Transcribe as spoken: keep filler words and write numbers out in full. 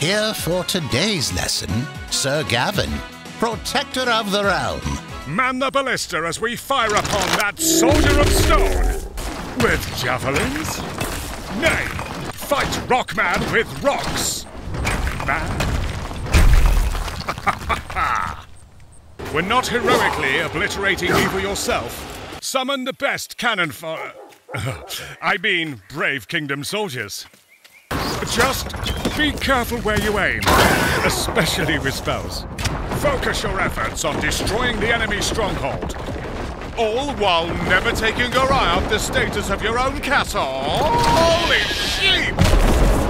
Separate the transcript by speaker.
Speaker 1: Here for today's lesson, Sir Gavin, Protector of the Realm.
Speaker 2: Man the ballista as we fire upon that soldier of stone. With javelins? Nay, fight Rockman with rocks. Man. When not heroically obliterating evil yourself, summon the best cannon fodder. I mean, brave kingdom soldiers. Just be careful where you aim, especially with spells. Focus your efforts on destroying the enemy's stronghold. All while never taking your eye off the status of your own castle. Holy sheep!